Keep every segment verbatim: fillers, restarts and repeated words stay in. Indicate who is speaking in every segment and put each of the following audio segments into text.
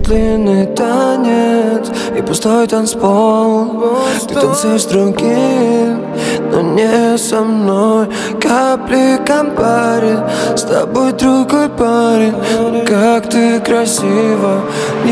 Speaker 1: длинный танец и пустой танцпол. Ты танцуешь с другим, но не со мной. Капли Кампари, с тобой другой парень. Как ты красива,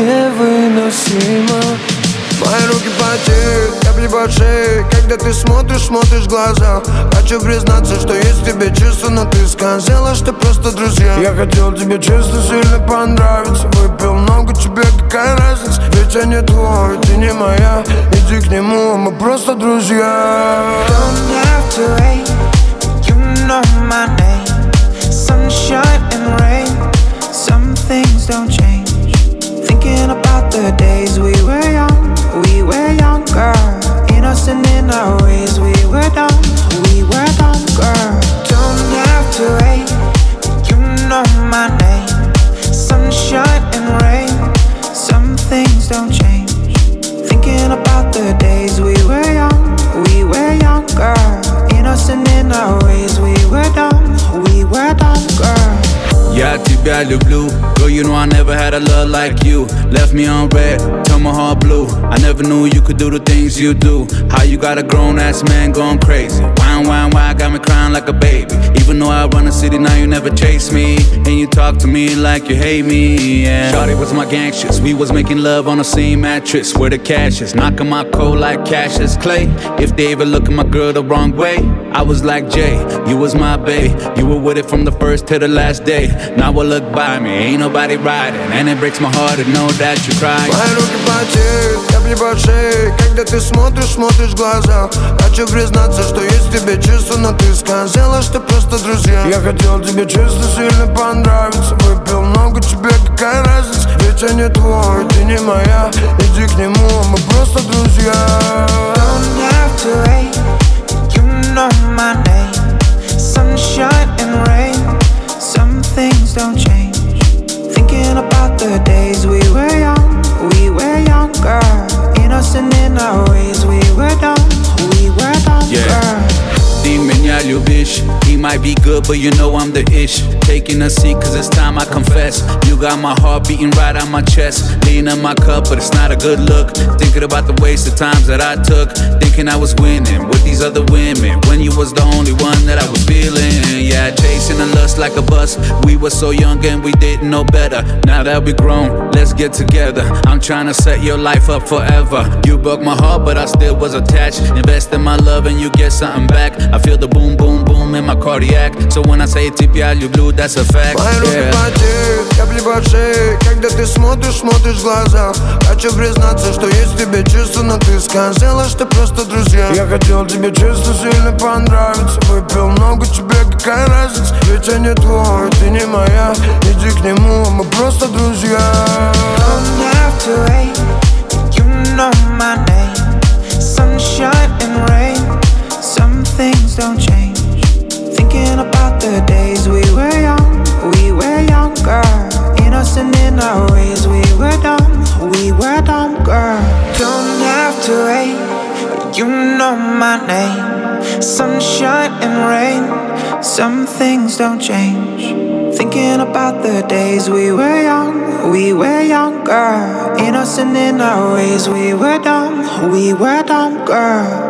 Speaker 1: невыносимо. Мои руки потеют, капли по шее, когда ты смотришь, смотришь в глаза. Хочу признаться, что есть в тебе чувства, но ты сказала, что просто друзья. Я хотел тебе честно сильно понравиться. Выпил много, тебе какая разница? Ведь я не твой, ты не моя. Иди к нему, мы просто друзья.
Speaker 2: Don't have to wait, you know my name. Sunshine and rain, some things don't change. Thinking about the days we were young, we were younger, innocent in our ways. We were dumb, we were dumb, girl. Don't have to wait, you know my name. Sunshine and rain, some things don't change. Thinking about the days we were young, we were younger, innocent in our ways. We were dumb, we were dumb, girl.
Speaker 3: Я тебя люблю, girl, you know I never had a love like you. Left me on red, turned my heart blue. I never knew you could do the things you do. How you got a grown-ass man going crazy. Why, why, why, got me crying like a baby. Even though I run the city, now you never chase me. And you talk to me like you hate me, yeah. Shawty was my gangsters, we was making love on the same mattress. Where the cash is, knocking my coat like Cassius Clay. If they ever look at my girl the wrong way, I was like Jay, you was my bae. You were with it from the first to the last day. Now I look by me, ain't nobody riding. And it breaks my heart to know that you cry.
Speaker 1: Мои руки потеют, капли по шее, когда ты смотришь, смотришь в глаза. Хочу признаться, что есть в тебе чувства, но ты сказала, что просто друзья. Я хотел тебе честно сильно понравиться. Выпил много, тебе какая разница? Ведь я не твой, ты не моя. Иди к нему, мы просто друзья.
Speaker 2: Don't have to wait, you know my name. Sunshine and rain, some things don't change. Thinking about the days we were young, we were younger, innocent in our ways. We were dumb, we were dumb,
Speaker 3: yeah.
Speaker 2: girl.
Speaker 3: Ты меня любишь, he might be good, but you know I'm the ish. Taking a seat, cause it's time I confess. You got my heart beating right on my chest. Leaning on my cup, but it's not a good look. Thinking about the wasted times that I took. Thinking I was winning with these other women, when you was the only one that I was feeling. Yeah, chasing the lust like a bus. We were so young and we didn't know better. Now that we grown, let's get together. I'm trying to set your life up forever. You broke my heart, but I still was attached. Invest in my love and you get something back. I feel the boom, boom, boom in my cardiac. So when I say тебя люблю, that's a fact.
Speaker 1: Мои руки потеют, капли по шее, когда ты смотришь, смотришь в глаза. Хочу признаться, что есть в тебе чувства, но ты сказала, что просто друзья. Я хотел тебе честно сильно понравиться. Выпил много, тебе какая разница? Ведь я не твой, ты не моя. Иди к нему, мы просто друзья.
Speaker 2: Don't have to wait, you know my name. Sunshine and rain, some things don't change. Thinking about the days we were young, we were younger, innocent in our ways. We were dumb, we were dumb, girl. Don't have to wait, you know my name. Sunshine and rain, some things don't change. Thinking about the days we were young, we were younger, innocent in our ways. We were dumb, we were dumb, girl.